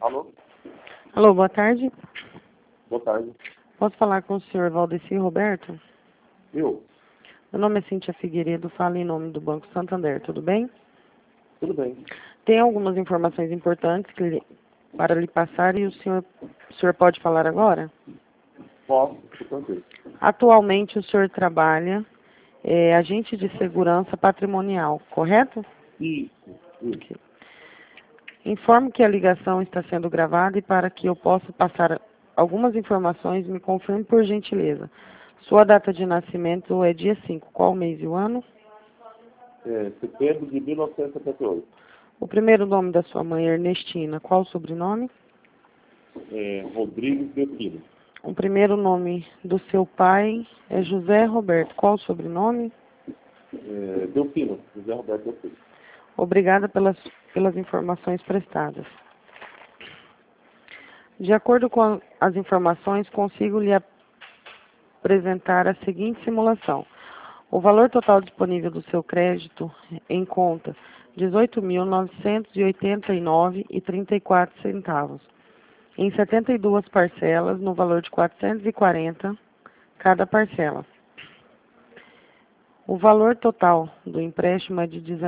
Alô? Alô, boa tarde. Boa tarde. Posso falar com o senhor Valdeci Roberto? Eu? Meu nome é Cíntia Figueiredo, falo em nome do Banco Santander, tudo bem? Tudo bem. Tem algumas informações importantes para lhe passar e o senhor pode falar agora? Posso, estou tranquilo. Atualmente o senhor trabalha agente de segurança patrimonial, correto? Isso. Ok. Informo que a ligação está sendo gravada e para que eu possa passar algumas informações, me confirme por gentileza. Sua data de nascimento é dia 5. Qual o mês e o ano? Setembro de 1978. O primeiro nome da sua mãe é Ernestina. Qual o sobrenome? Rodrigues Delfino. O primeiro nome do seu pai é José Roberto. Qual o sobrenome? Delfino. José Roberto Delfino. Obrigada pelas informações prestadas. De acordo com as informações, consigo lhe apresentar a seguinte simulação. O valor total disponível do seu crédito em conta, R$ 18.989,34, em 72 parcelas, no valor de R$ 440 cada parcela. O valor total do empréstimo é de R$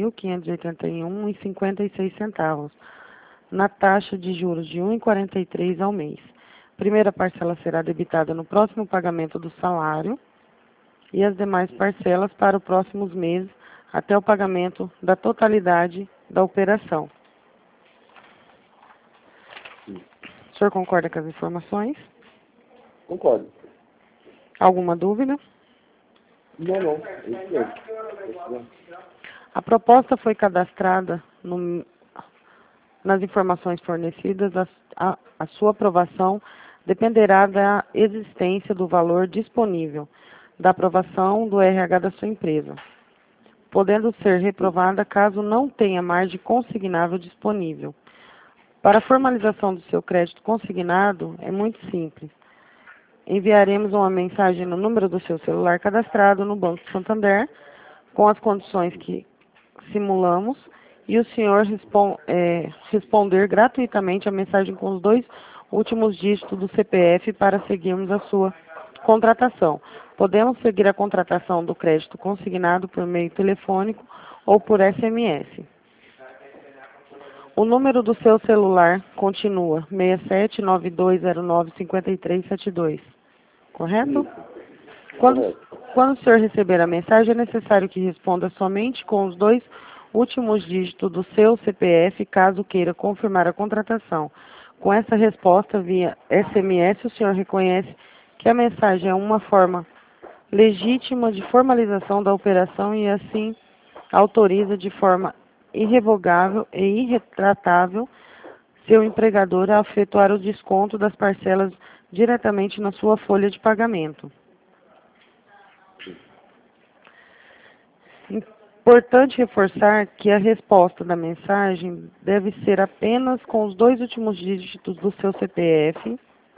19.581,56, na taxa de juros de 1,43 ao mês. Primeira parcela será debitada no próximo pagamento do salário e as demais parcelas para os próximos meses, até o pagamento da totalidade da operação. Sim. O senhor concorda com as informações? Concordo. Alguma dúvida? Não. É isso mesmo. A proposta foi cadastrada nas informações fornecidas. A sua aprovação dependerá da existência do valor disponível, da aprovação do RH da sua empresa, podendo ser reprovada caso não tenha margem consignável disponível. Para a formalização do seu crédito consignado, é muito simples. Enviaremos uma mensagem no número do seu celular cadastrado no Banco Santander, com as condições que simulamos, e o senhor responder gratuitamente a mensagem com os 2 últimos dígitos do CPF para seguirmos a sua contratação. Podemos seguir a contratação do crédito consignado por meio telefônico ou por SMS. O número do seu celular continua 6792095372, correto? Quando o senhor receber a mensagem, é necessário que responda somente com os 2 últimos dígitos do seu CPF, caso queira confirmar a contratação. Com essa resposta via SMS, o senhor reconhece que a mensagem é uma forma legítima de formalização da operação e assim autoriza de forma irrevogável e irretratável seu empregador a efetuar o desconto das parcelas diretamente na sua folha de pagamento. Importante reforçar que a resposta da mensagem deve ser apenas com os 2 últimos dígitos do seu CPF.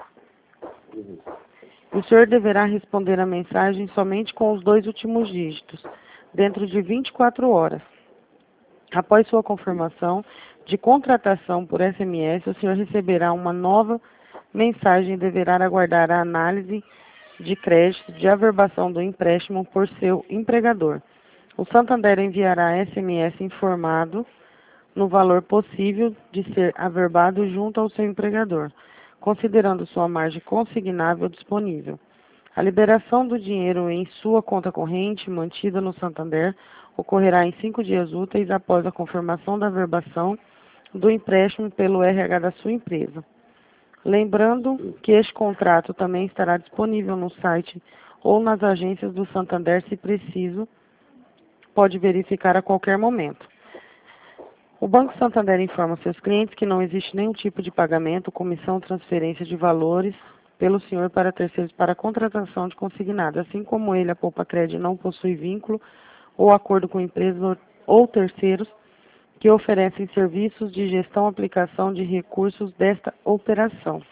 O senhor deverá responder a mensagem somente com os 2 últimos dígitos, dentro de 24 horas. Após sua confirmação de contratação por SMS, o senhor receberá uma nova mensagem e deverá aguardar a análise de crédito de averbação do empréstimo por seu empregador. O Santander enviará SMS informado no valor possível de ser averbado junto ao seu empregador, considerando sua margem consignável disponível. A liberação do dinheiro em sua conta corrente, mantida no Santander, ocorrerá em 5 dias úteis após a confirmação da averbação do empréstimo pelo RH da sua empresa. Lembrando que este contrato também estará disponível no site ou nas agências do Santander, se preciso, pode verificar a qualquer momento. O Banco Santander informa seus clientes que não existe nenhum tipo de pagamento, comissão, transferência de valores pelo senhor para terceiros para a contratação de consignado. Assim como ele, a Poupa Cred não possui vínculo ou acordo com empresas ou terceiros que oferecem serviços de gestão e aplicação de recursos desta operação.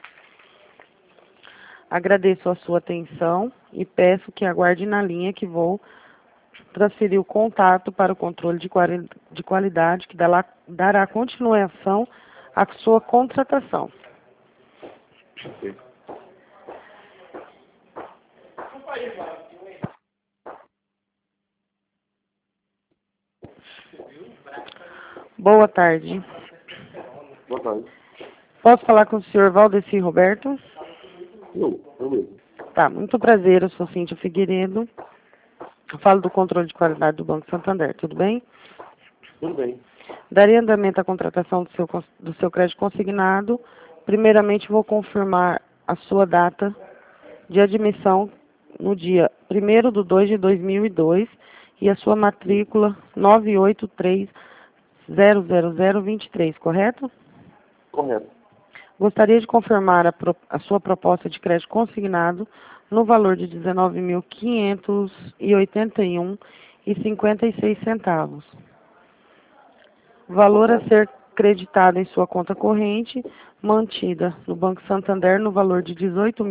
Agradeço a sua atenção e peço que aguarde na linha que vou transferir o contato para o controle de qualidade que dará continuação a sua contratação. Ok. Boa tarde. Boa tarde. Posso falar com o senhor Valdeci Roberto? Eu mesmo. Tá, muito prazer, eu sou Cíntia Figueiredo. Eu falo do controle de qualidade do Banco Santander, tudo bem? Tudo bem. Daria andamento à contratação do seu crédito consignado. Primeiramente, vou confirmar a sua data de admissão no dia 1º de 2 de 2002 e a sua matrícula 983000023, correto? Correto. Gostaria de confirmar a sua proposta de crédito consignado no valor de R$ 19.581,56. Valor a ser creditado em sua conta corrente, mantida no Banco Santander no valor de R$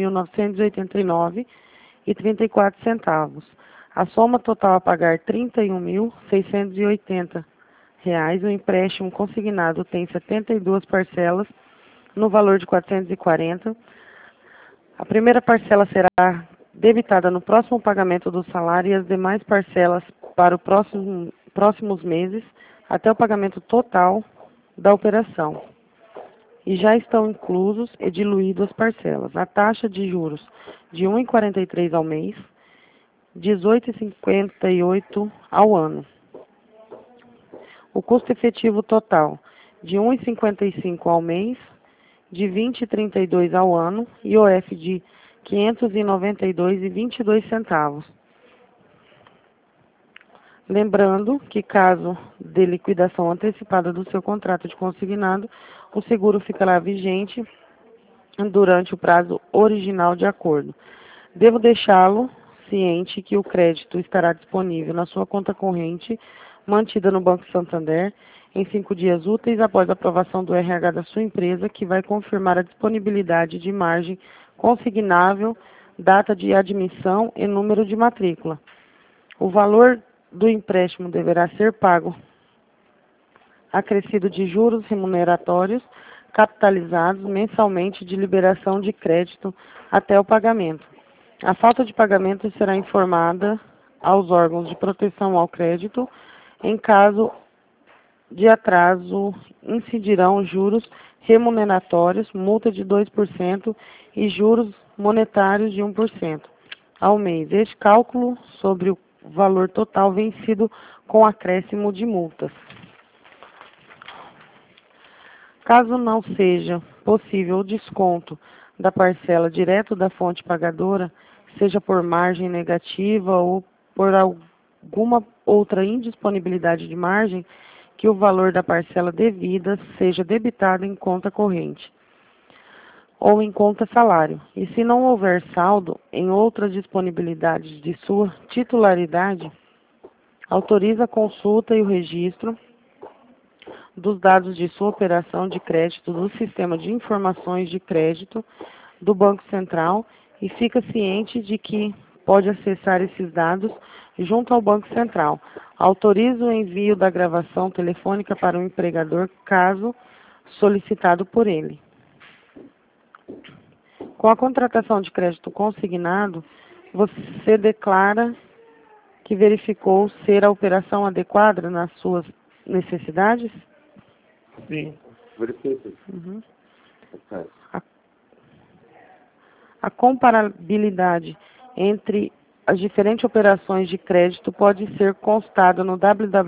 18.989,34. A soma total a pagar R$ 31.680. O empréstimo consignado tem 72 parcelas no valor de 440. A primeira parcela será debitada no próximo pagamento do salário e as demais parcelas para os próximos meses, até o pagamento total da operação. E já estão inclusos e diluídas as parcelas. A taxa de juros de 1,43 ao mês, 18,58 ao ano. O custo efetivo total de 1,55 ao mês, de 20,32 ao ano, e IOF de R$ 592,22. Lembrando que, caso de liquidação antecipada do seu contrato de consignado, o seguro ficará vigente durante o prazo original de acordo. Devo deixá-lo ciente que o crédito estará disponível na sua conta corrente, mantida no Banco Santander, em 5 dias úteis após a aprovação do RH da sua empresa, que vai confirmar a disponibilidade de margem consignável, data de admissão e número de matrícula. O valor do empréstimo deverá ser pago acrescido de juros remuneratórios capitalizados mensalmente de liberação de crédito até o pagamento. A falta de pagamento será informada aos órgãos de proteção ao crédito. Em caso de atraso, incidirão juros remuneratórios, multa de 2% e juros monetários de 1% ao mês. Este cálculo sobre o valor total vencido com acréscimo de multas. Caso não seja possível o desconto da parcela direto da fonte pagadora, seja por margem negativa ou por alguma outra indisponibilidade de margem, que o valor da parcela devida seja debitado em conta corrente ou em conta salário. E se não houver saldo em outras disponibilidades de sua titularidade, autoriza a consulta e o registro dos dados de sua operação de crédito do Sistema de Informações de Crédito do Banco Central e fica ciente de que pode acessar esses dados junto ao Banco Central. Autoriza o envio da gravação telefônica para o empregador, caso solicitado por ele. Com a contratação de crédito consignado, você declara que verificou ser a operação adequada nas suas necessidades? Sim. Verifiquei. Uhum. É. A comparabilidade entre as diferentes operações de crédito pode ser constada no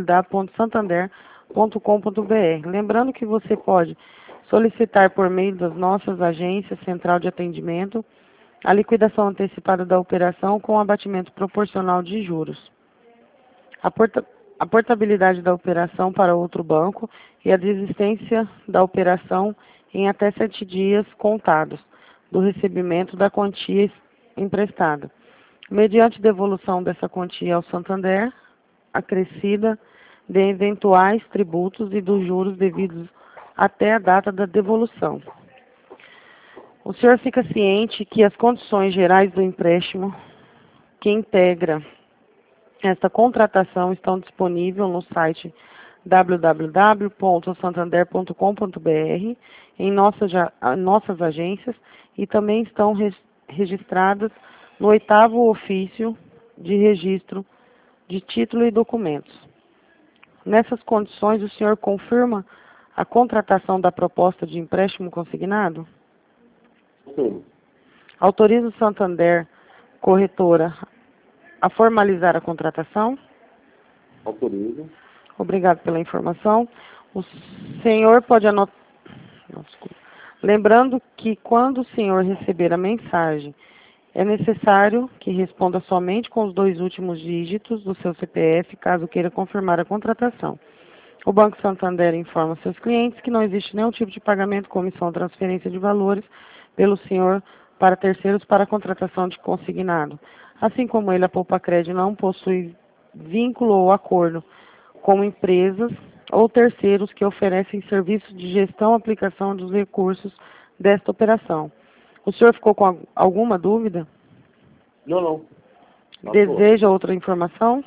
www.santander.com.br. Lembrando que você pode solicitar por meio das nossas agências central de atendimento a liquidação antecipada da operação com abatimento proporcional de juros. A portabilidade da operação para outro banco e a desistência da operação em até 7 dias contados do recebimento da quantia emprestada, mediante devolução dessa quantia ao Santander, acrescida de eventuais tributos e dos juros devidos até a data da devolução. O senhor fica ciente que as condições gerais do empréstimo que integra esta contratação estão disponíveis no site www.santander.com.br em nossas agências e também estão registradas no 8º ofício de registro de título e documentos. Nessas condições, o senhor confirma a contratação da proposta de empréstimo consignado? Sim. Autoriza o Santander, corretora, a formalizar a contratação? Autorizo. Obrigado pela informação. O senhor pode anotar... Não, desculpa. Lembrando que quando o senhor receber a mensagem, é necessário que responda somente com os 2 últimos dígitos do seu CPF, caso queira confirmar a contratação. O Banco Santander informa seus clientes que não existe nenhum tipo de pagamento, comissão ou transferência de valores pelo senhor para terceiros para a contratação de consignado. Assim como ele, a Poupacred não possui vínculo ou acordo com empresas ou terceiros que oferecem serviços de gestão e aplicação dos recursos desta operação. O senhor ficou com alguma dúvida? Não. Tá Deseja outra informação?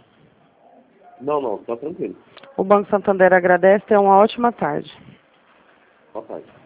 Não, tá tranquilo. O Banco Santander agradece e tenha uma ótima tarde. Boa tarde.